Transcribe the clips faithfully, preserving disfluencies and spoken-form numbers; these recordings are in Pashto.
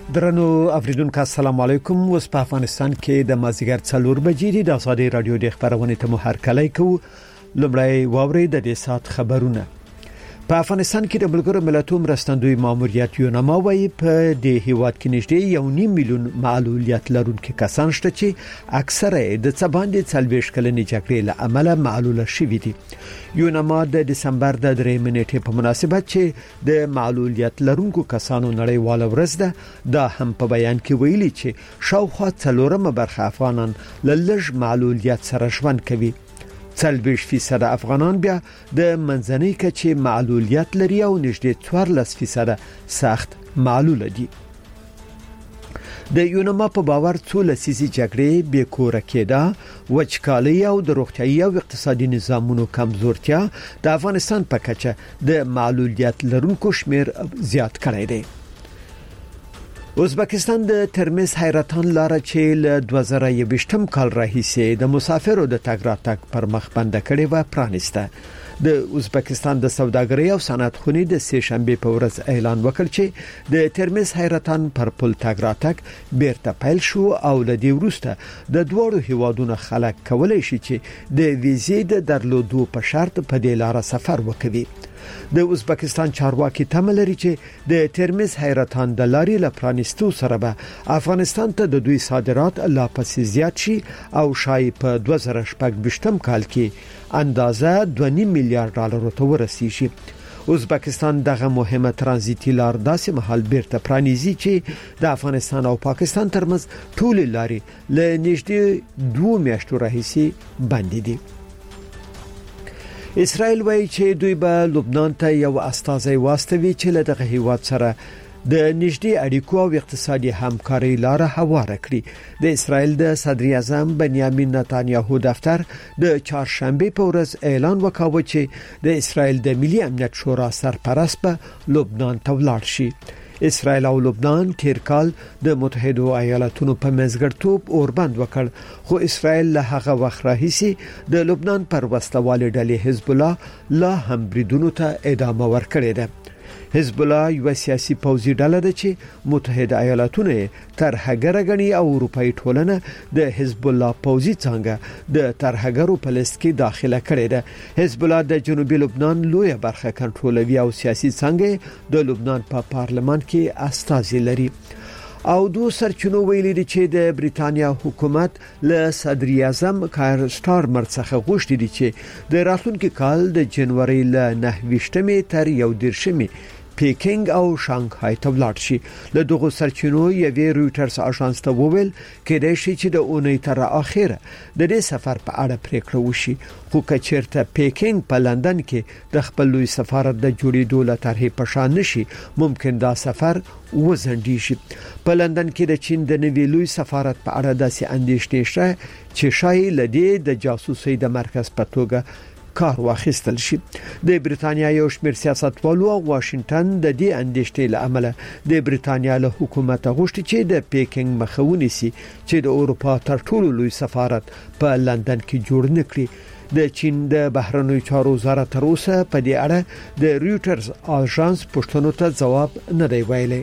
درنو اوریدونکو السلام علیکم. اوس په افغانستان کې د مازیګر څلور بجې د آزادي رادیو د خبرونه ته مو هرکلی کوو. لومړی واوري د دې سات خبرونه. په افغانستان کې د ملګرو ملتونو مرستندوی ماموریت یونما وايي په دې هیواد کې نږدې یو نیم میلیون معلولیت لرونکي کسان شته چې اکثره د څباندې څلويش کلنې جګړې له امله معلوله شوي دي. یونما د دسمبر د درې منېټې په مناسبت چې د معلولیت لرونکو کسانو نړیواله ورځ ده دا هم په بیان کې ویلي چې شاوخوا څلورمه برخه افغانان له لږ معلولیت سره ژوند کوي. څلويش فیصد افغانان بیا د منځنۍ کچې معلولیت لري او نږدې څوارلس فیصد سخت معلول دي. د یونما په باور څو لسیزې جګړې بې کوره کېده، وچکالي او د روغتیايي او اقتصادي نظامونو کمزورتیا د افغانستان په کچه د معلولیت لرونکو شمیر زیات کړی دی. ازبکستان د ترمز حیرتان لار چې له دوه زره یوویشتم کال راهیسې د مسافرو د تګ راتګ پر مخ بند کړي و پرانیسته. د ازبکستان د سوداګرۍ او صنعت خونې د سه شنبه په ورځ اعلان وکړ چې د ترمز حیرتان پر پل تګ راتګ بیرته پیل شو او له دې وروسته د دوړو هیوادونو خلک کولای شي چې د ویزې د درلودو په شرط په دې لار سفر وکړي. د ازبکستان چارواکي تمه لري چې د ترمز حیرتان د لارې لپرانستو سره به افغانستان ته د دوی صادرات لا پسې زیات شي او شای په دوه زره شپږ کال کې اندازه دوه نیم میلیارډ ډالر ته ورسیږي. ازبکستان دغه مهمه ترانزیتي لار داسې محل بیرته پرانیزي چې د افغانستان او پاکستان ترمنځ ټول لارې له نږدې دوه میاشتو راهیسې بند دي. اسرائیل وایي چې دوی به لبنان ته یو استازی واستوي چې له دغه هیواد سره د نږدې اړیکو او اقتصادي همکارۍ لار هواره کړي. د اسرائیل د صدر اعظم بنیامین نتانیاهو دفتر د چهارشنبه په ورځ اعلان وکاوه چې د اسرائیل د ملي امنیت شورا سرپرست به لبنان ته ولاړ شي. اسرائیل او لبنان تیر کال د متحده ایالاتونو په منځګړیتوب اوربند وکړ، خو اسرائیل له هغه وخت راهیسې د لبنان پر وسلوالې ډلې حزب الله لا هم بریدونو ته ادامه ورکړې ده. حزب الله یو سیاسي پوځي ډله ده چې متحده ایالاتونه ترهګر غني او اروپאי ټولنه د حزب الله پوځي څنګه د ترهګرو په لیست کې داخله کړې ده. حزب الله د جنوبي لبنان لویه برخه کنټرولوي او سیاسي څنګه د لبنان په پا پارلمان کې استازي لري. او دو سرچینو ویلي دي چې د بریتانیا حکومت له صدر اعظم کایر سټارمر څخه غوښتي دي چې د راتلونکي کال د جنوري له نهه ویشتمې تر یو دېرشمې پیکینګ او شانګهای ته ولاړ شي. له دغه سرچینو یوې رويټرز اژانس ته وویل کېدای شي چې د اونۍ تر اخره د دې سفر په اړه پریکړه وشي، خو کچېرته پیکینګ په لندن کې د خپل لوی سفارت د جوړېدو لپاره په شان نشي، ممکن دا سفر وزندي شي. په لندن کې د چین د نوي لوی سفارت په اړه داسې اندېښنې شته چې شاید لدې د جاسوسي د مرکز په توګه کار واخیستل شي. د بریتانیا یو شمېر سیاستوالو او واشنگټن د دې اندېښنې له امله د بریتانیا له حکومت غوښتي چې د پیکینګ مخاوني سي چې د اروپا تر ټولو لوی سفارت په لندن کې جوړ نکړي. د چین د بهرنیو چارو وزارت تر اوسه په دې اړه د رويټرز اژانس پوښتنو ته ځواب نه دی ویلی.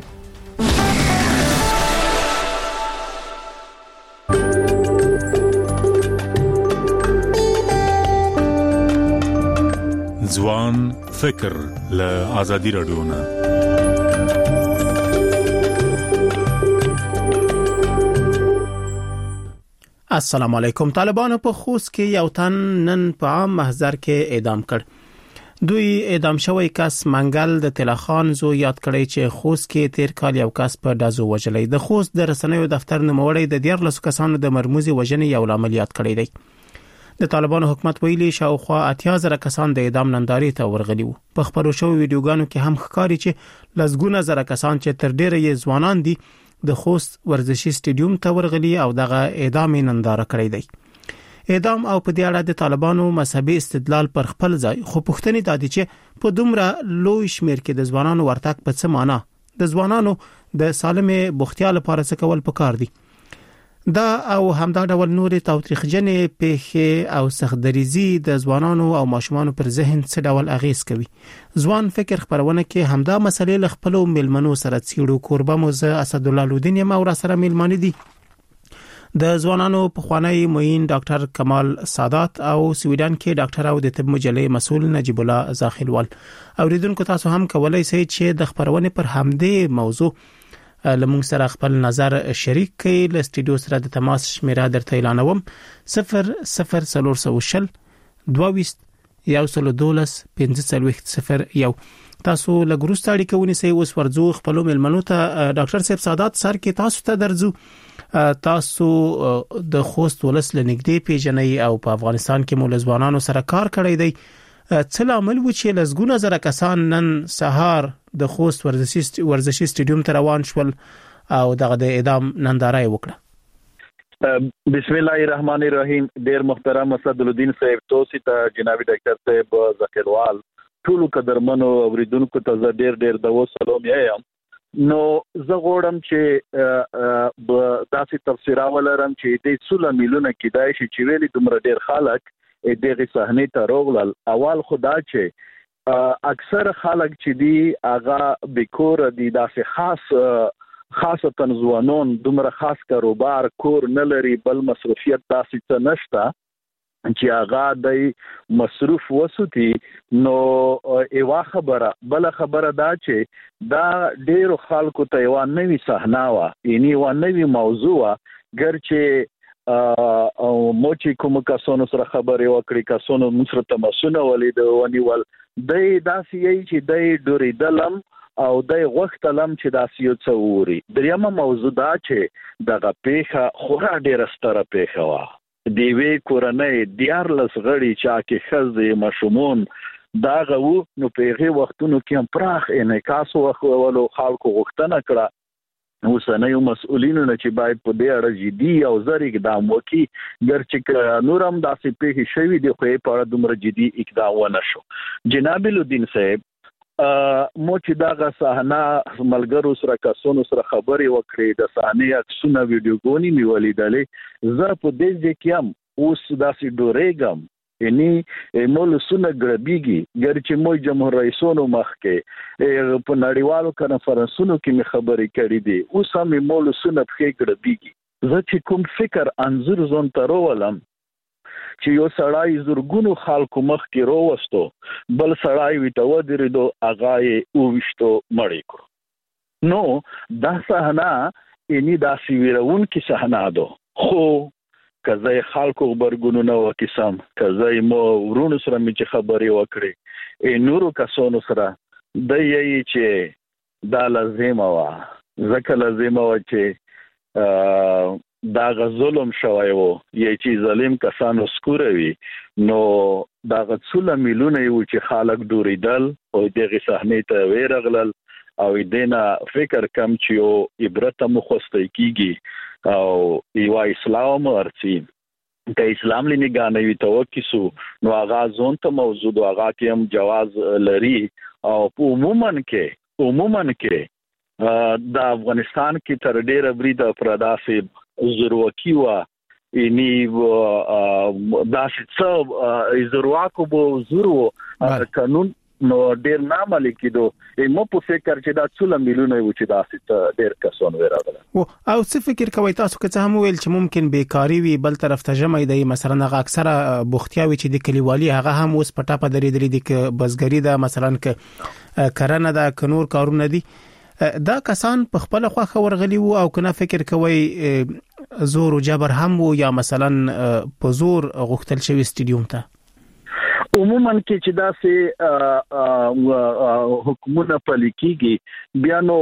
ځوان فکر له آزادي رادیو نه. السلام علیکم. طالبانو په خوست کې یو تن نن په عام محضر کې اعدام کړ. دوی اعدام شوی کس منګل د تلخان زو یاد کړی چې خوست کې تیر کال یو کس په دازو وجلې. د خوست د رسنیو دفتر نوموړی د دیارلس کسانو د مرموزي وژنې یو عمل یاد کړی دی. د طالبانو حکومت ویلي شاوخوا اتیا زره کسان د اعدام ننداري ته ورغلي وو. په خبرو شوی ویډیوګانو کې هم ښکاري چې لزګونه زره کسان چې تر ډیره یې ځوانان دي د خوست ورزشي سټیډیوم ته ورغلي او دغه اعدام ننداره کړی دی. اعدام او په دې اړه د طالبانو مذهبي استدلال پر خپل ځای، خو پوښتنې دا دي چې په دومره لوی شمیر کې د ځوانانو ورتګ په څه معنی؟ د ځوانانو د سالمه بوختیا لپاره څه کول پکار دي؟ دا او همدا ډول نورې تاوتریخجنې پیښې او سختدریزي د ځوانانو او ماشومانو پر ذهن څه ډول اغیز کوي. ځوان فکر خبرونه کې همدا مسلې له خپل ملمنو سره څیړو. کوربه موزه اسد الله لودین یم او را سره ملمانه دي د ځوانانو په خوانی موین ډاکټر کمال سادات او سویډن کې ډاکټر او د طب مجلې مسول نجیب الله زاخیلوال. اوریدونکو تاسو هم کولای شئ چې د خبرونه پر همدې موضوع لمونږ سره خپل نظر شریک کړئ. له سټډیو سره د تماس شمیره درته اعلانوم صفر صفر صفر صفر دوه یو سل دولس پنځه څلوېښت صفر یو. تاسو له ګروستا اړیکه ونیسئ. اوس ورځو خپل ملمنو ته ډاکټر صاحب سادات سر کې تاسو ته درځو. تاسو د خوست ولس لنګدې پیژنې او په افغانستان کې مول ځوانانو سره کار کړی دی. څه لامل و چې لزګونه زره کسان نن سهار د خوست ورزشي ورزشي سټډیوم ته روان شول او دغه د اعدام ننداره وکړه؟ بسم الله الرحمن الرحیم. ډیر محترم اسد الدین صاحب، توسی ته جناب ډاکټر صاحب زکیروال، ټول قدرمنو اوریدونکو ته ډیر ډیر د وسلام یم. نو زه غواړم چې د داسې تفسیر ولرم چې د څول میلیونه کېدای شي چې ویلي دومره ډیر خلک دغه صحنې ته راغلل. اول خدا چې اکثر خلک چې دی هغه بیکور دي، داسې خاص خاصه ځوانان دومره خاص کاروبار کور نه لري، بل مصروفیت داسې څه نشته چې هغه د مصروف وسوتي. نو ایوا خبره بل خبره دا چې دا ډیرو خلکو ته یو نوې صحنه وا، یعنی یو نوې موضوع ګرچې او مو چې کوم کسانو سره خبرې وکړي، کسانو مصر تماسونه ولید ونیول، د داسې یی چې د ډوریدلم او د غوښتلم چې داسې یو څه ووري. دریمه موضوع دا چې دغه پیښه خورا ډیره ستره پیښه وه. د یوې کورنۍ دیارلس غړي چا کې ښځې ماشومان دغه وو. نو په هغې وختونو کې هم پراخ انعکاس وکولو، خلکو غوښتنه کړه اوسنیو مسؤلینو نه چې باید په دې اړه جدي او زر اقدام وکړي. ګرچې نور هم داسې پیښې شوي دي خو یې په اړه دومره جدي اقدام ونه شو. جناب الدین صاحب، مو چې دغه صحنه ملګرو سره کسانو سره خبرې وکړې، د صحنې عکسونه ویډیوګانې مې ولیدلې. زه په دې ځای کې هم اوس داسې ډورېږم، یعنی مول سونه ګړبيږي. ګرچې مو جمهور رئیسونو مخ کې په نړیوالو کنفرانسونو کې می خبرې کړې دي، اوس هم مول سونه په ګړبيږي. زه چې کوم فکر انځور زون ترولم چې یو سړی زورګونو خلکو مخ کې رووستو، بل سړی ویته ودرېدو، هغه یې اوویشتو مړی کړو. نو دا صحنه یعنی داسې ویرونکې صحنه ده. خو کزای خلکو خبرګونو نه وکیسم، کزای مو ورونو سره می چې خبرې وکړې، ای نورو کسانو سره د یی چې دا لازمه وا، ځکه لازمه وا چې دا غظلم شوی وو، یی چې ظالم کسانو سکوروي. نو دا غڅول میلیونه یو چې خلک ډوریدل او دغه صحنې ته ویرغلل او دینا فکر کم چې یو عبرت مخسته کیږي او یو اسلام ورڅی د اسلام لنی غانوي توکیسو. نو هغه ځون ته موضوع هغه کې هم جواز لري او عموما کې عموما کې د افغانستان کې تر ډیره برید افراداسه زروکی وا، یعنی داسې څه زرواکو بو زرو قانون نو ډیر نامل کېدو. مو په فکر چې دا څول میلیونه و چې داسې ډیر کسان وراغله. او څه فکر کوي تاسو که څه هم ویل چې ممکن بیکاری وي، بل طرف ته جمع دی، مثلا هغه اکثره بوختیاوي چې د کلیوالي هغه هم اوس پټه په درې درې دي ک بزګری دا مثلا ک کرنه دا ک نور کارونه دي، دا کسان په خپل خوخه ورغلی وو او کنه فکر کوي زور او جبر هم وو یا مثلا په زور غوښتل شوی سټډیوم ته؟ عموما کې چې داسې حکومتونه پلي کیږي، بیا نو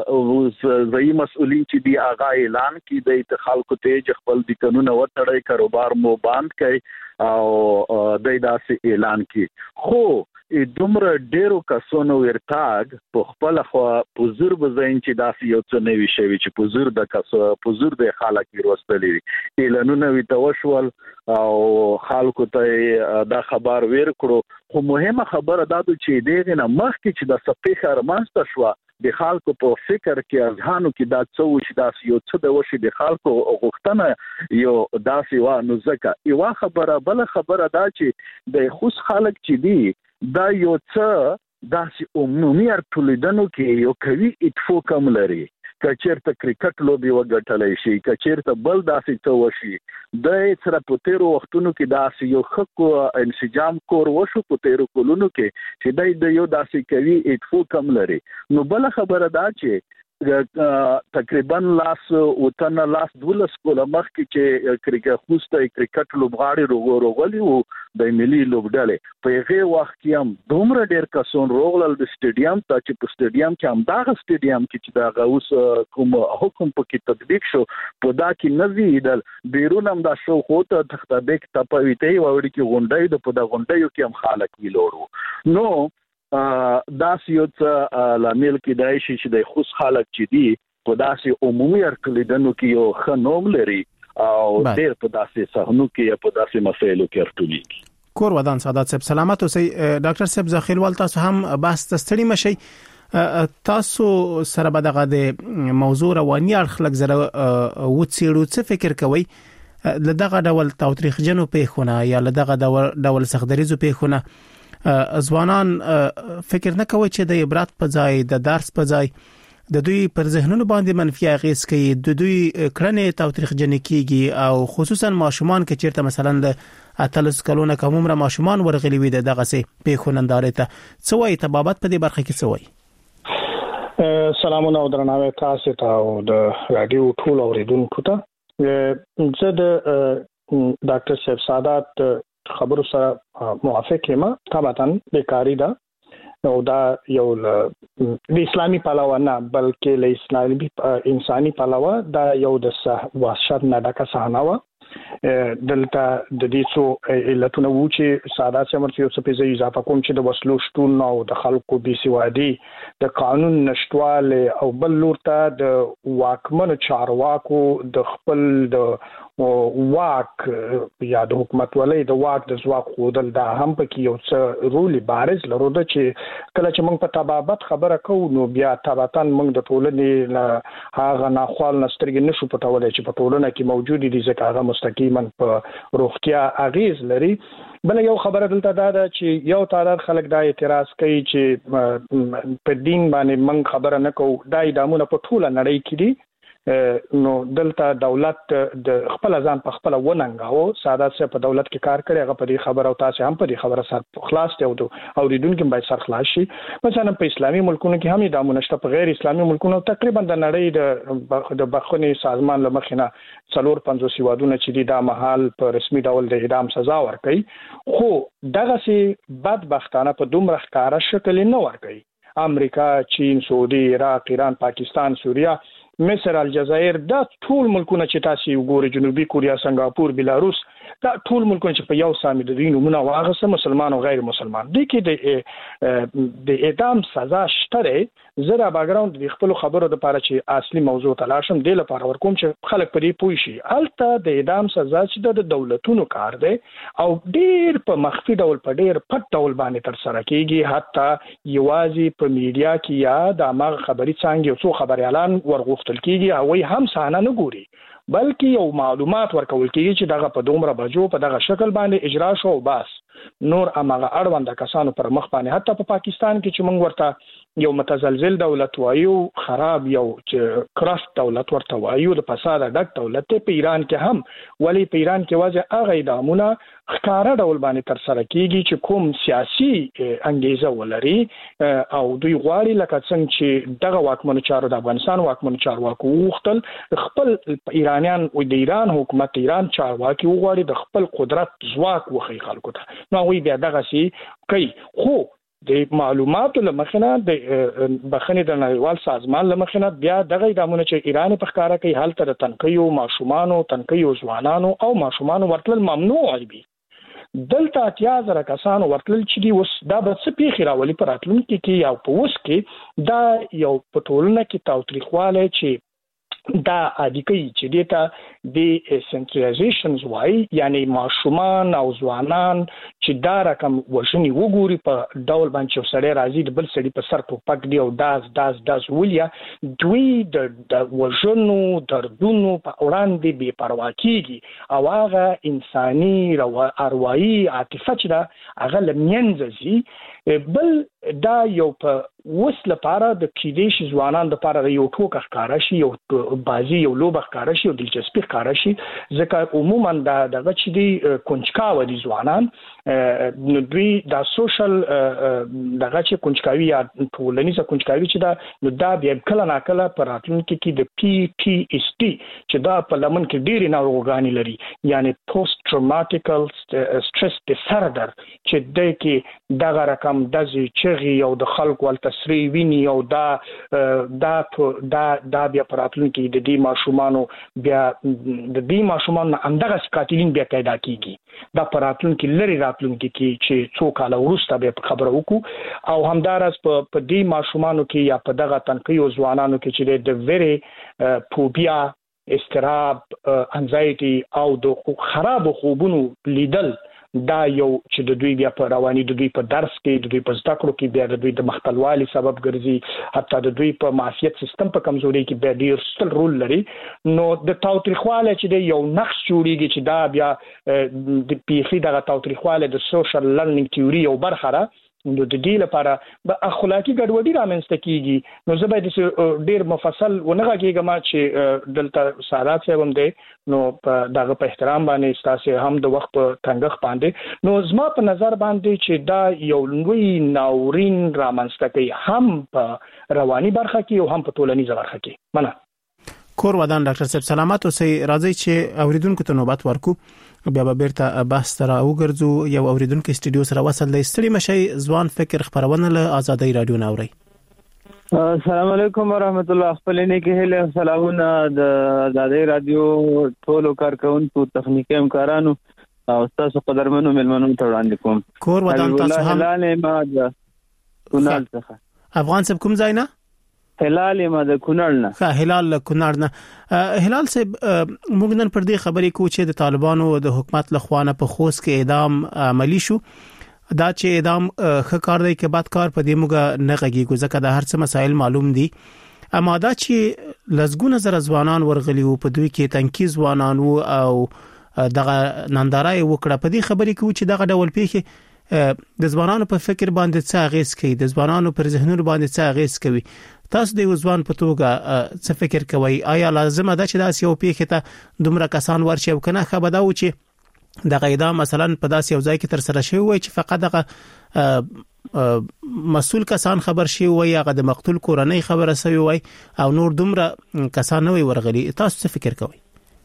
ځای مسؤلین چې دی هغه اعلان کوي د خلکو ته چې خپل د قانون وټړی کاروبار مو بند کړي او د داسې اعلان کوي. خو دومره ډیرو کسانو ورتاګ په خپل خو پوزور بزاین چې داسې یو څه نوي شوی چې پوزور د کسو پوزور د خلک ورستلې اعلانونه وی توشول او خلکو ته دا خبر ور کړو. خو مهمه خبره دا ده چې دغه نه مخکې چې د سپیخر مانسته شو د خلکو په فکر کې اذهانو کې دا څه وشي دا یو څه د وشي د خلکو غوښتنه یو داسې وا نو ځکه یو خبره بل خبره دا چې د خوش خلک چې دی دا یو څه داسې عمومي ارټولیدنو کې یو کوي اتفاق هم لري کچیرته کرکټ لوبي وګټلای شي کچیرته بل داسې څه وشي د سره په تیرو وختونو کې داسې یو خکو انسجام کور وشو په تیرو کولونو کې چې د یو داسې کوي اتفاق هم لري نو بل خبره دا چې تقریبا لاس وطن لاس دولس کوله مخکې چې کرکټ خوسته کرکټ لوبغاړي روغ روغلی وو د ملي لوبډلې په هغه وخت کې هم دومره ډیر کسون روغل د سټیډیم ته چې په سټیډیم کې هم دا سټیډیم کې چې دا غوس کوم حکم پکې تطبیق شو په دا کې نوی د بیرون هم دا شو خو ته تخته ته پویته وړي کې غونډې د په دا غونډې کې هم خلک ویلورو نو دا سیو څه لامل کې دای شي چې د خوش خلک چې دی په داسې عمومي ارکلیدنو کې یو خنوم لري او ډېر په داسې صحنو کې په داسې مسایلو کې ارټولي کور ودان سعادت صاحب سلامت اوسئ ډاکټر صاحب ذخیروال تاسو هم بس تستړي مشي تاسو سره به دغه د موضوع رواني اړخ لږ زره وڅېړو څه فکر کوئ لدغه ډول تاوتریخجنو پیښونه یا لدغه ډول سختدریزو پیښونه ځوانان فکر نه کوي چې د عبرت په ځای د درس په ځای د دوی پر ذهنونو باندې منفي اغیز کوي د دوی کړنې تاوتریخجن کیږي او خصوصا ماشومان کې چیرته مثلا د اتلس کلونه کوم عمر ماشومان ورغلي وي دغه سي پیښونندارې ته څه وایي تبابت په دې برخه کې څه وایي سلامونه او درناوی تاسو ته او د رادیو ټول اوریدونکو ته زه د ډاکټر صاحب سعادت خبرو سره موافق یم طبعا بیکاری ده او دا یو د اسلامي پلوه نه بلکې له اسلامي انساني پلوه دا یو د وحشت نه ډکه صحنه و دلته د دې څو علتونه وو چې ساده سمرتي او څه په اضافه کوم چې د وسلو شتون او د خلکو بيسوادي د قانون نشټواله او بل لور ته د واکمن چارواکو د خپل د واک یا د حکومت ولې د واک د ځواک خودل دا هم پکې یو څه رول بارز لرو د چې کله چې موږ په تبابت خبره کوو نو بیا تباتن موږ د ټولنې هغه ناخوال نسترګې نشو پټولای چې په ټولنه کې موجود دي ځکه هغه مستقیما په روغتیا اغیز لري بل یو خبره دلته دا ده چې یو تعداد خلک دا اعتراض کوي چې په دین باندې موږ خبره نه کوو دا ادمونه په ټوله نړۍ کې دي نو دلته دولت د خپل ځان په خپل وننګاو ساده څه په دولت کې کار کوي هغه په دې خبره او تاسو هم په دې خبره سره خلاص ته او اوریدونکو باید سره خلاص شي مثلا په اسلامي ملکونو کې هم د امنشته په غیر اسلامي ملکونو تقریبا د نړۍ د بخښنې سازمان لمخینه څلور پنځوس وادونه چې د محل په رسمي ډول د اعدام سزا ورکړي خو دغه سي بدبختانه په دومره ښکارا شکل نه ورکړي امریکا چین سعودي عراق ایران پاکستان سوریه مصر الجزائر دا ټول ملکونه چې تاسو وګورئ جنوبي کوریا سنگاپور بلاروس دا ټول ملکونه چې په یو سامي د دین نمونه واغسه مسلمان او غیر مسلمان دي کې د د اعدام سزا شته زره باګراوند د خپل خبرو د لپاره چې اصلي موضوع تلاشم د لپاره ورکوم چې خلک پرې پوي شي الته د اعدام سزا چې د دولتونو کار دی او ډیر په مخفي ډول په ډیر پټ ډول باندې تر سره کیږي حتی یوازې په میډیا کې یا د امر خبري څنګه یو څو خبري اعلان ورغوښتل کیږي او هم صحنه نه ګوري بلکې یو معلومات ورکول کیږي چې دغه په دومره بجو په دغه شکل باندې اجرا شو بس نور امغه اړوند کسانو پر مخ باندې حتی په پاکستان کې چې موږ ورته یو متزلزل دولت وایو خراب یو چې کراش دولت ورته وایو د فساد ډک دولت په ایران کې هم ولی په ایران کې واځي هغه ادمونه ښکارا ډول باندې تر سره کیږي چې کوم سیاسي انګیزه ولري او دوی غواړي لکه څنګه چې دغه واکمن چارو د افغانستان واکمن چارواکو وختل خپل ایرانیان او د ایران حکومت ایران چارواکي وغواړي د خپل قدرت ځواک وخی خلکو ته نو وی بیا دغه سي کوي خو د معلوماتو لمخنه د بخنه د نړیوال سازمان لمخنه بیا دغه ادمونه چې ایران په ښکارا کوي حالت د تنقیو ماشومانو تنقیو ځوانانو او ماشومانو ورتل ممنوع وي دلته اتیا زره کسانو ورتل چې دی وس دا به څه پیښ راولي پر اتلونکو کې یا په وس کې دا یو په ټولنه کې تاوتریخواله چې دا عادي کوي چې دیتا د سنټرالایزیشنز وای یعنی ماشومان او ځوانان چې دا رقم وژني وګوري په ډول باندې سړی راځي د بل سړي په سر ټوپک دی او داس داس داس ولیا دوی د وژنو دردونو په وړاندې بې پروا کیږي او هغه انساني اروايي عاطفه چې دا هغه لمنځي بل دا یو په وس لپاره د کیدیش ځوانان د لپاره یو ټوک ښکارا شي یو بازي یو لوب ښکارا شي او دلچسپي ښکارا شي ځکه عموما دا دغه چې دی کنجکاو دي ځوانان نو دوی دا سوشل دغه چې کنجکاوي یا ټولنیزه کنجکاوي چې دا نو دا بیا کله نا کله پر راتلونکي کې د پی ټي اس ټي چې دا په لمن کې ډېری ناروغانې لري یعنی پوسټ ټروماتیکل سټرس ډیساردر چې د کې دغه رقم د چغي او د خلکو ول تسری ویني او دا دا دا دا بیا پر راتلونکي د دې ماشومانو بیا د دې ماشومانو اندغه قاتلین بیا پیدا کیږي دا پر راتلونکي لري راتلونکي کې چې څو کال وروسته به خبره وکړو او همدارس په دې ماشومانو کې یا په دغه تنقیو ځوانانو کې چې د ویری فوبیا استراب انزایټي او د خراب خوبونو لیدل دا یو چې د دوی بیا په رواني د دوی په درس کې د دوی په زده کړو کې بیا د دوی د مختلوالي سبب ګرځي حتی د دوی په معافیت سیستم په کمزوري کې بیا ډیر ستل رول لري نو د تاوتریخواله چې د یو نقش جوړیږي چې دا بیا د پیخي دغه تاوتریخواله د سوشل لرنینګ تیوري او برخه نو د دې لپاره به اخلاقی ګډوډي رامنځته کیږي نو زه به د ډیر مفصل ونغه کېږم چې دلته سادات صاحب هم دی نو په دغه په احترام باندې تاسو هم د وخت په تنګخ باندې نو زما په نظر باندې چې دا یو لوی ناورین رامنځته کوي هم په رواني برخه کې او هم په ټولنیزه برخه کې مننه کور ودان ډاکټر صاحب سلامات اوسئ راځي چې اوریدونکو ته نوبت ورکو بیا به بیرته بحث تر وګرځو یو اوریدونکو استودیو سره وصل دی ستړي مشي ځوان فکر خبرونه له آزادۍ رادیو نوري السلام علیکم ورحمت الله خپلینه کې هله سلامونه د آزادۍ رادیو ټولو کارکونکو تخنیکی همکارانو او تاسو قدرمنو ملمنو ته وړاندې کوم کور ودان تاسو هم هلال ما د کونړ څخه افغان صاحب کوم ځای نه هلال ما د کونړ نه ها هلال کونړ نه هلال صاحب موږ نن پر دې خبرې کوو چې د طالبانو د حکومت لخوانه په خوست کې اعدام عملی شو دا چې اعدام خکار دی کې بعد کار په دې موږ نه غږیږو ځکه د هر څه مسایل معلوم دي اما دا چې لزګونه زر ځوانان ورغلی وو په دوی کې تنکي ځوانان وو او دغه نندارای وکړه په دې خبرې کوو چې دغه ډول پیښه د ځوانانو په فکر باندې څه اغیز کوي د ځوانانو پر ذهنونو باندې څه اغیز کوي تاسو د ځوان په توګه څه فکر کوي آیا لازمه ده چې داس یو پیښه ته دومره کسان ورشي او کنه خبر دا و چې د قاعده مثلا په داس یو ځای کې تر سره شوی وي چې فقط دغه مسؤل کسان خبر شي وي هغه د مقتول کورنۍ خبره شوی وي او نور دومره کسان نه ورغلي تاسو څه فکر کوي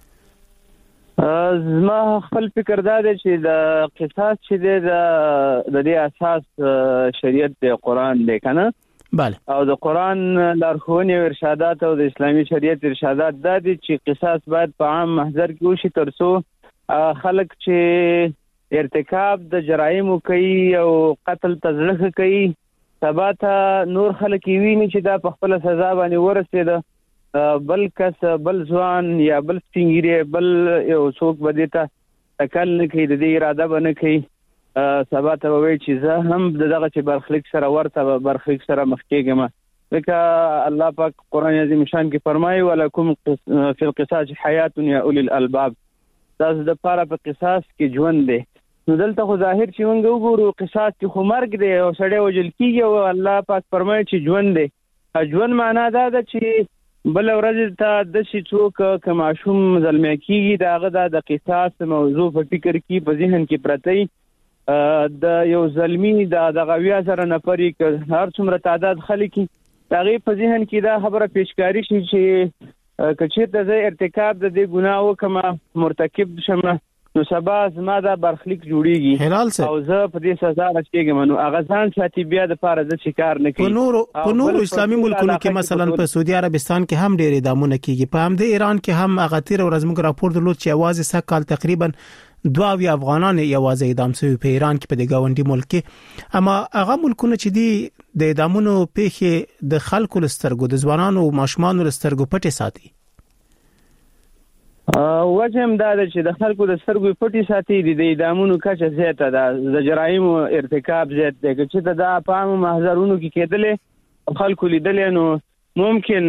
زما خپل فکر دا دی چې د قصاص چې د د دې اساس شریعت د قران دی کنه bale او د قران لارښوونې او ارشادات او د اسلامي شریعت ارشادات دا دي چې قصاص باید په عام محضر کې وشي ترڅو خلک چې ارتکاب د جرایم کوي او قتل تزلخ کوي سبا ته نور خلک ویني چې دا په خپل سزا باندې ورسېده بل کس بل ځوان یا بل سپینګری بل یو څوک بدیته تکل نه کوي د دې اراده باندې کوي سبا ته وایي چې زه هم دغه چې برخلیک سره ورته برخلیک سره مخ کېږم ځکه الله پاک قرآن عظیم شان کې فرمایي ولکم فی القصاص حیات یا اولی الالباب تاسو د پاره په قصاص کې ژوند دی نو دلته خو ظاهر چې موږ وګورو قصاص کې خو مرګ دی او سړی وجل کیږي او الله پاک فرمایي چې ژوند دی ژوند معنا دا ده چې بل ورځ ته د شي څوک کماشوم ظلم کیږي داغه د قصاص موضوع په فکر کې په ذهن کې پرته د یو ظلمي د غویا سره نفرې ک هر څومره تعداد خلک دغه په ذهن کې دا خبره پیشکاری شي چې کچې د ارتکاب د دې ګناه وکما مرتکب شمه نو سبا زما دا برخلیک جوړیږي او زه په دې سزا راځم نو هغه ځان ساتي بیا د پاره د شکار نه کوي په نور په نور اسلامي ملکونو کې مثلا په سعودي عربستان کې هم ډېر اعدامونه کیږي په هم د ایران کې هم هغه تیر ورځ موږ راپور درلود چې आवाज سکهال تقریبا دوه وی افغانان یوازې اعدام شوی په ایران کې په دغه غونډي ملک کې اما هغه ملکونه چې دي د اعدامونو پیښه د خلکو لسترګو د ځوانانو او ماشومانو لسترګو پټه ساتي وجه هم دا ده چې د خلکو د سترګو پټي ساتي د اعدامونو کچه زیاته ده، د جرایمو ارتکاب زیات دی. که چې دا په عامو محضرونو کې کېدلې خلکو لیدلې نو ممکن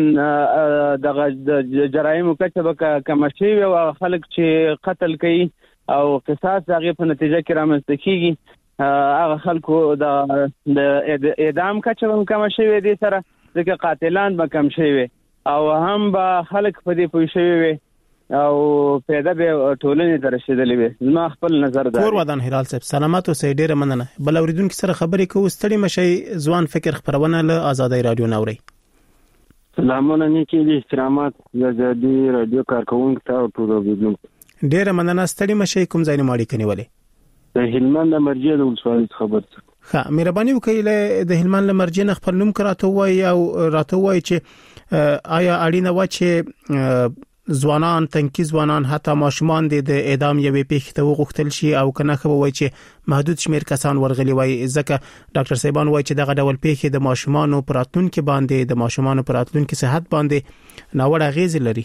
د جرایمو کچه به کمه شي او خلک چې قتل کوي او قصاص هغه په نتیجه کې رامنځته کیږي هغه خلکو د اعدام کچه هم کمه شي دي سره ځکه قاتلان به کم شي او هم به خلک په دې پوه شي وي او پیدا به ټولنې ته رسیدلې وي. زما خپل نظر ده. کور ودان هلال صاحب سلامات اوسئ، ډیره مننه. بل اوریدونکو سره خبرې کوو. ستړي مشي ځوان فکر خبرونه له آزادۍ رادیو نوري. سلامونه نیکی دي، احترامات آزادۍ رادیو کارکونکو ته او ټول اوریدونکو. ډیره مننه. ستړي مشي کوم ځای نه ماړي کنيولې؟ د هلمند د مرجع د ولسوالۍ خبر څه. ښه مهرباني وکړئ له د هلمند مرجع نه خپل نوم کراته وای او راته وای چې آیا اړینه و چې ځوانان تنکي ځوانان حتی ماشومان د اعدام یوې پیښې ته وغوښتل شي او کنه خو وای چې محدود شمیر کسان ورغلي وای، ځکه ډاکټر صاحبان وای چې دغه ډول پیښې د ماشومان پر راتلونکو باندې د ماشومان پر راتلونکو صحت باندې ناوړه اغیز لري.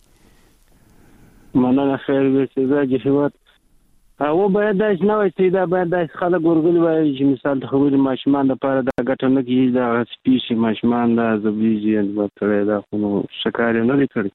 مننه. خیر وي چې زه هیواد او باید دا نوې چې دا باید د خلک ورغلي وای چې مثال د خبرې ماشومان لپاره د ګټه نه کیږي، د سپیشي ماشومان د زبېږي ان وتره دا خو شکار نه لري.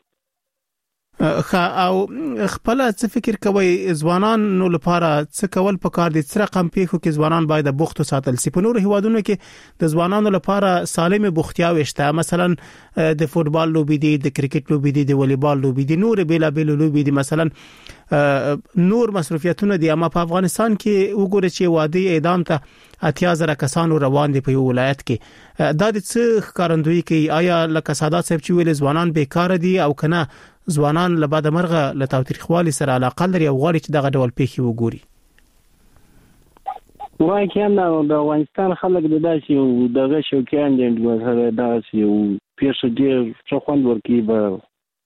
خا او خپل څه فکر کوي ځوانانو لپاره څه کول پکار دي؟ څه رقم پیښو کې ځوانان باید د بوختو ساتل سي؟ په نور هیوادونو کې د ځوانانو لپاره سالمه بوختیاوي شته، مثلا د فوتبال لوبي دي، د کرکټ لوبي دي، د والیبال لوبي دي، نور بیل بیل لوبي دي، مثلا نور مصرفیتونه دي. اما په افغانستان کې وګوره چې وادي اعدام ته اتیا زره کسانو روان دي په یو ولایت کې. دا د څه ښکارندوی کوي؟ آیا لکه سادات صاحب چې ویل ځوانان بیکار دي او کنه ځوانان له بعد مرغه له تاوتریخوالي سره علاقه لري او غواړي چې دغه ډول پیښې وګوري؟ وای کنه د افغانستان خلک د داسې دغه شوکیان دي د داسې پیښو ډیر څه خوند ورکي به.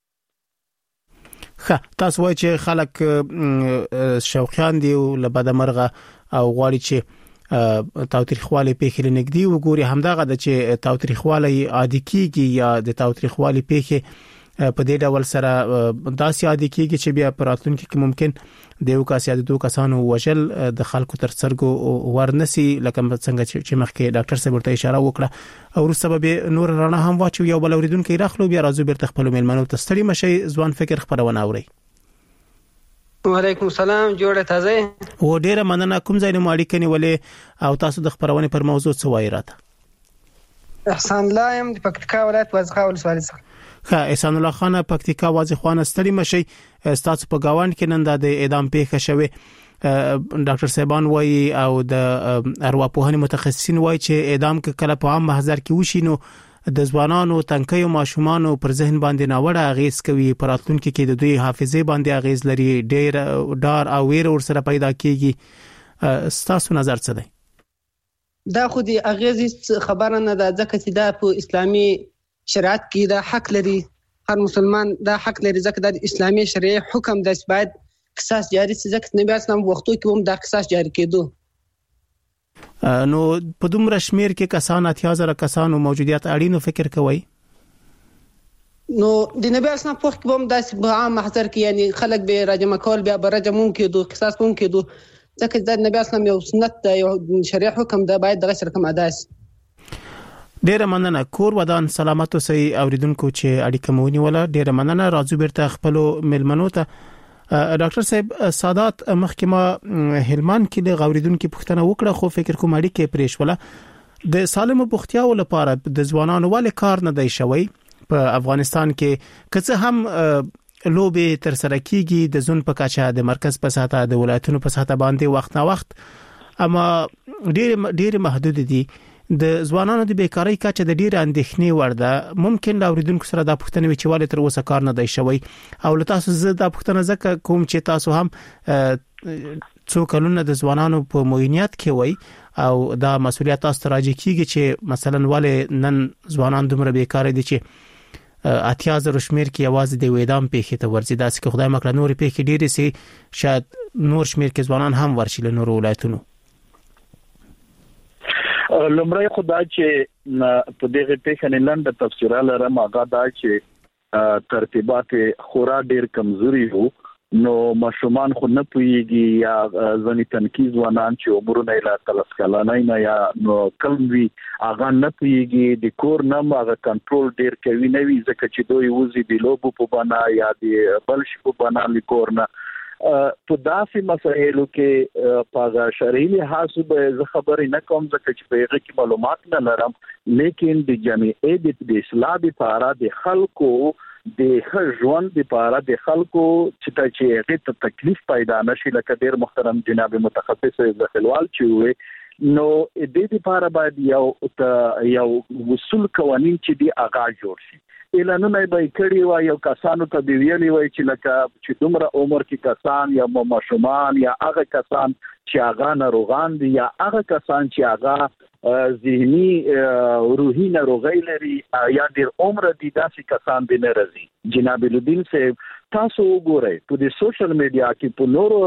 ښه تاسو وایئ چې خلک شوقیان دي له بعد مرغه او غواړي چې تاوتریخوالي پیښې لنګدي وګوري. همدغه د چې تاوتریخوالي عادي کیږي یا د تاوتریخوالي پیښې په دې ډول سره داسې عادي کیږي چې بیا پراتلونکو کې ممکن د یو کس یا د دوه کسانو وژل د خلکو تر څرګو ورنسي، لکه څنګه چې مخکې ډاکټر صاحب ورته اشاره وکړه او وروسته به نور رڼا هم واچو. یو بل اوریدونکو راخلو بیا راځو بیرته خپل میلمنو ته. ستړي مشي ځوان فکر خبرونه اوري. وعلیکم السلام، جوړه تازه و ډیره مننه. کوم ځای نه ماړي کنيولې او تاسو د خبرونه پر موضوع څه وایي راته؟ احسان الله يم د پکتیکا ولایت وازخا ولسوالۍ څخه. ښه احسان الله خان پکتیکا وازخوانه. ستړي مشي تاسو په گاوند کې نن د اعدام پیښه شوه. ډاکټر صاحبان وایي او د ارواپوهنې متخصصین وایي چې اعدام کله په عام محضر کې وشي نو د ځوانانو تنکي او ماشومانو پر ذهن باندې ناوړه اغیز کوي، پر راتلونکو کې د دوی حافظه باندې اغیز لري، ډیر ډار او ویر ور سره پیدا کیږي. ستاسو نظر څه دی؟ دا خو دی اغیز خبره نه ده، ځکه چې دا په اسلامي شریعت کې دا حق لري، هر مسلمان دا حق لري، ځکه د اسلامي شریعت حکم د باید قصاص جاری شي، ځکه نبی اسلام وختو کې هم دا قصاص جاری کېدو. نو په دومره شمیر کې کسان اتیا زره کسانو موجودیت اړینو فکر کوي؟ نو د نبی اسلام په وخت کې هم داسې په عام محضر کې یعنی خلک به راجم کول بیا به راجم کېدو، قصاص هم کېدو، ځکه د نبی اسلام یو سنت دی، یو شریعت حکم دی، باید دغه سره کوم ادا شي. ډیره مننه. کور ودان سلامت اوسئ اوریدونکو چې اړیکه مونږ ولا. ډیره مننه. راځو بیرته خپل میلمنو ته. ډاکټر صاحب سادات محکمه هلمند کې د اوریدونکو پوښتنه وکړه خو فکر کوم اړیکه پریښوله د سالم بوختیاو لپاره د ځوانانو ول کار نه دی شوی په افغانستان کې، که هم لوبې تر سره کیږي د زون په کچه د مرکز په ساته د ولایتونو په ساته باندې وخت نه وخت، اما ډیر ډیر محدود دي. د ځوانانو د بیکاری کچه د ډیر اندېښنې ور ده. ممکن دا اوریدونکو سره دا پوښتنه وي چې والي تر اوسه کار نه دی شوی او له تاسو زه دا پوښتنه زکه کوم چې تاسو هم څو کلونه د ځوانانو په موینیت کې وای او دا مسولیت تاسو ته راځي کیږي چې مثلا والي نن ځوانان دومره بیکار دي چې اتیا زره شمیر کې आवाज د اعدام پیښې ته ورځي. دا چې خدای مکړه نور پیښې ډېرې سي شاید نور شمیر کې ځوانان هم ورشي له نور ولایتونو. لمړی خدای چې په دغه پیښه نه لاندې تفسیراله را ماګه دا چې ترتیبات خورا ډیر کمزوري وو نو ماشومان خو نه پويږي یا ځنی تنکیز ونان چې عمرونه لا تلس کلانای نه یا نو کم وی اغه نه پويږي د کور نه هغه کنټرول ډیر کوي نه وی ځکه چې دوی وزي د لوبو په بنا یا د بلش په بنا لیکور نه په داسې مسایلو کې په شرعي لحاظ به خبرې نه کوم ځکه چې په هغه کې معلومات نه لرم لیکن د جمعیت د اصلاح لپاره د خلکو د ژوند لپاره د خلکو چې چې هغه ته تکلیف پیدا نشي لکه ډیر محترم جناب متخصص ذخیروال چې وي نو د دې لپاره باید یو یو وصول قوانين چې دی آغاز جوړ شي اعلانونه به کړي وای یو کسانو ته دی ویلي وای چې لکه چې دومره عمر کې کسان یا ماشومان یا هغه کسان چې هغه ناروغان دي یا هغه کسان چې هغه ذهني روحي ناروغي لري یا ډیر عمر دي داسې کسان به نه راځي جناب الدین صاحب تاسو وګورئ په د سوشل میډیا کې په نورو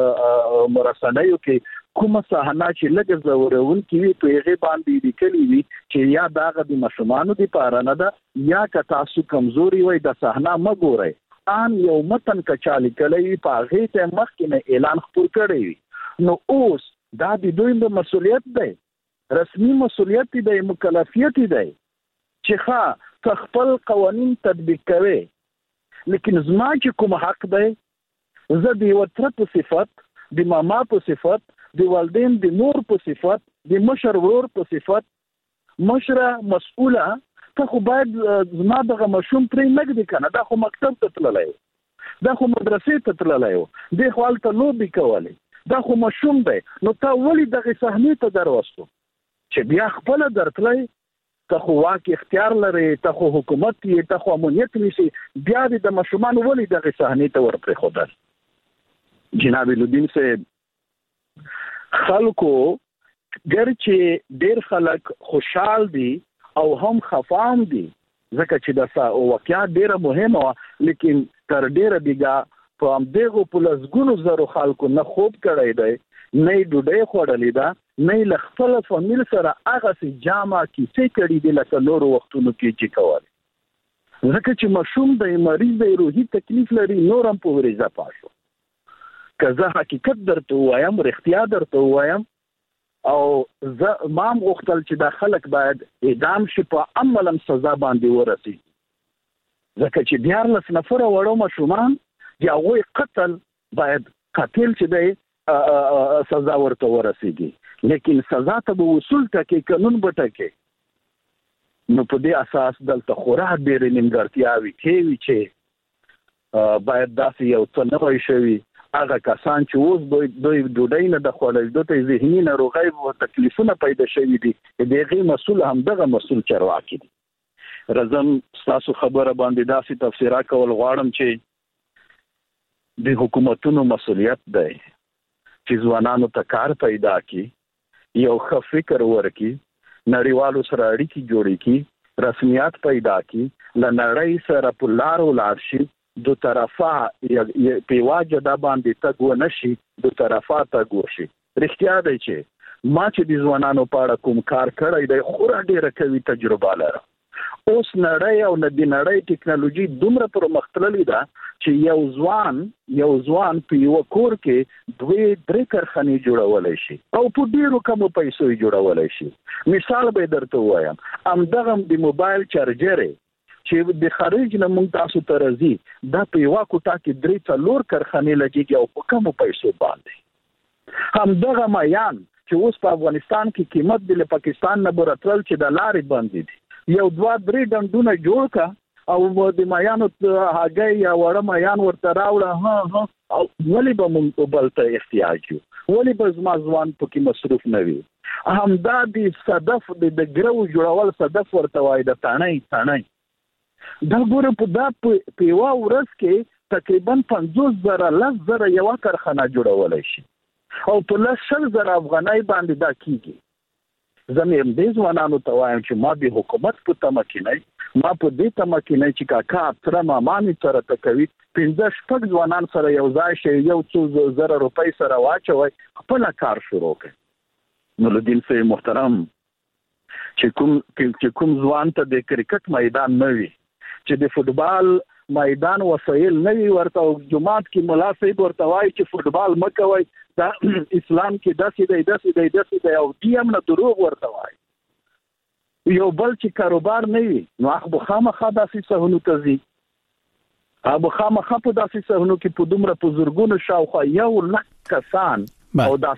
مراسمو کې کومه صحنه چې لږ زورون کې په هغه باندې لیکلي وي چې یا داغه د مشمانو د پاره نه ده یا که تاسو کمزوري وي د صحنه مګورئ ان یو متن کچالي کلی په هغه ته مخکې نه اعلان خپور کړی نو اوس دا د دوی د مسولیت دی رسمي مسولیت دی مکلفیت دی چې ښه خپل قوانين تطبیق کوي لیکن زما چې کوم حق دی زه د وتر په صفت د ماما په صفت د والدین د نور په صفت د مشر ورور په صفت مشره مسؤله ته خو باید زما دغه مشوم پرې نګدي کنه دا خو مکتب ته تللی دا خو مدرسې ته تللی د خپل ته لوبي کولې دا خو مشوم دی نو تا ولې دغه صحنه ته دروستو چې بیا خپل درتلای ته خو واکه اختیار لري ته خو حکومت یې ته خو امنیت نشي بیا د مشومان ولې دغه صحنه ته ورپرې خدای جناب الدین صاحب خلکو ګرچې ډیر خلک خوشحال دي او هم خفام دي ځکه چې دا واقعیا ډیره مهمه لیکن تر ډیره دیګه په هم دغه پلسګونو زرو خلکو نه خوب کړی دی نه ډوډۍ خوړلې ده نه لخپل فامیل سره هغه سي جامه کیسې کړي دي لکه نور وختونو کې چې کول ځکه چې مشوم د مریض د روحي تکلیف لري نورم په ورزه پاشو که زه حقیقت درته وایم رښتیا درته وایم او زه مام وختل چې د خلک باید اعدام شي په عملاً سزا باندې ورسي ځکه چې دیارلس نفر وړو مشومان دی هغه قتل باید قاتل چې دی سزا ورته ورسیږي لیکن سزا ته به وصول ټکي قانون به ټکي نو په دې اساس دلته خورا ډېر نیمګړتیاوي کوي چې باید داسې یو څه نه وي شوي هغه کسان چې اوس دوی دوی ډوډۍ نه د خوړل دوی ته ذهني ناروغي او تکلیفونه پیدا شوي دي دغه مسؤل هم دغه مسؤل چرواکي دي رزم تاسو خبره باندې داسې تفسیرا کول غواړم چې د حکومتونو مسؤلیت دی چې ځوانانو ته کار پیدا کی یو ښه فکر ورکي نړیوالو سره اړیکې جوړې کی رسمیات پیدا کی لنړۍ سره په لار ولار شي دو طرفه په واجب باندې تګو نشي دو طرفه تګو شي رښتیا دی چې ما چې د ځوانانو په اړه کوم کار کړی دی خورا ډیره کوي تجربه لرم اوس نړۍ او د نړۍ ټکنالوژي دومره پرمختللې ده چې یو ځوان یو ځوان په یو کور کې دوی درې کارخانې جوړولای شي او په ډیرو کمو پیسو یې جوړولای شي مثال به درته وایم همدغه د موبایل چارجر چې د خارج نه مونږ تاسو ته راځي دا په یو کوټه کې درې څلور کارخانې لګيږي او په کمو پیسو باندې همدغه مایان چې اوس په افغانستان کې قیمت د پاکستان نه برتل چې د لارې باندې دي یو دوا درې ډنډونه جوړ کا او د مایانو هغه یا وړه مایان ورته راوړه ها ها او ولې به مونږ بل ته احتیاج یو ولې به زما ځوان پکې مصروف نه وي همدا د صدف د ګرو جوړول صدف ورته وای د تانای تانای دا ګوره په دا په یو ورځ کې تقریبا پنځوس زره لس زره یو کارخانه جوړولای شي او په لس زره افغانۍ باندې دا کیږي زمیم دې ځوانانو ته وایم چې ما به حکومت په تمکینای ما په دې تمکینای چې کاکا تر ما مامي سره تکوي پنځه شپږ ځوانان سره یو ځای شي یو څو زره روپۍ سره واچوي خپل کار شروع کړي نو لدین سي محترم چې کوم چې کوم ځوان ته د کرکټ میدان نه وي چې د فوتبال میدان وسایل نه وي ورته جمعات کې ملا صاحب ورته وایي چې فوتبال مکوي دا اسلام کې داسې دی داسې دی داسې دی او دیم نه دروغ ورته وایي یو بل چې کاروبار نه وي نو هغه خامخا داسې سهونو ته ځي هغه خامخا په داسې سهونو کې په دومره په زورګونو شاوخوا یو لک کسان او دا